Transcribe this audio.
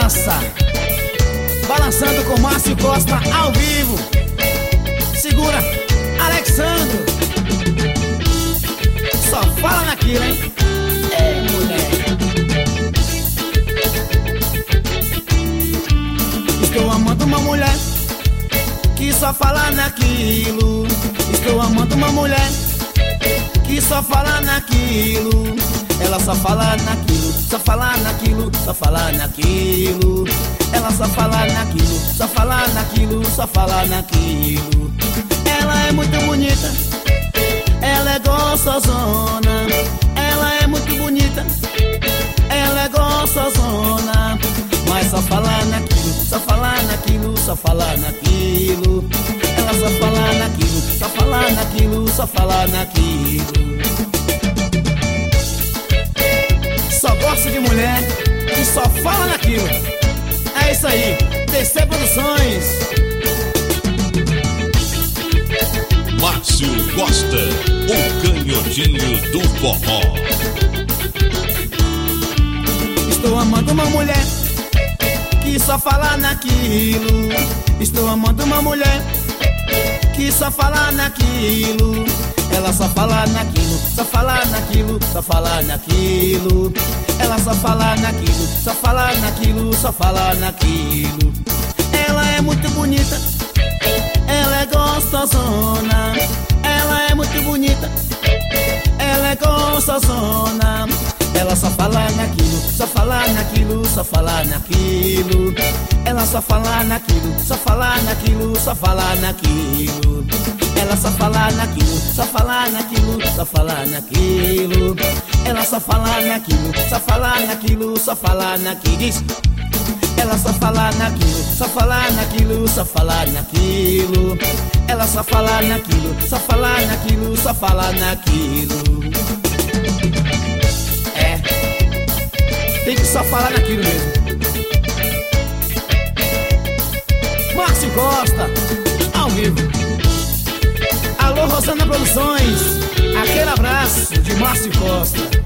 praça, balançando com Márcio Costa ao vivo. Segura, Alexandro. Só fala naquilo, hein? É, mulher. Estou amando uma mulher que só fala naquilo. Estou amando uma mulher que só fala naquilo. Ela só fala naquilo, só fala naquilo, só fala naquilo. Ela só fala naquilo, só fala naquilo, só fala naquilo. Ela é muito bonita, ela é gostosona. Ela é muito bonita, ela é gostosona. Mas só fala naquilo, só fala naquilo, só fala naquilo. Ela só fala naquilo, só fala naquilo, só fala naquilo. Só gosto de mulher que só fala naquilo. É isso aí, TC Produções. Márcio Costa, o canhotinho do forró. Estou amando uma mulher que só fala naquilo. Estou amando uma mulher que só fala naquilo. Ela só fala naquilo, só fala naquilo, só fala naquilo. Ela só fala naquilo, só fala naquilo, só fala naquilo. Ela é muito bonita, ela é gostosona. Ela é muito bonita, ela é gostosona. Ela só fala naquilo, só fala naquilo, só fala naquilo. Ela só fala naquilo, só fala naquilo, só fala naquilo. Ela só fala naquilo, só fala naquilo, só fala naquilo. Ela só fala naquilo, só fala naquilo, só fala naquilo. Diz. Ela só fala naquilo, só fala naquilo, só fala naquilo. Ela só fala naquilo, só fala naquilo, só fala naquilo. É, tem que só falar naquilo mesmo. Márcio Costa, ao vivo. Alô, Rosana Produções, aquele abraço de Márcio Costa.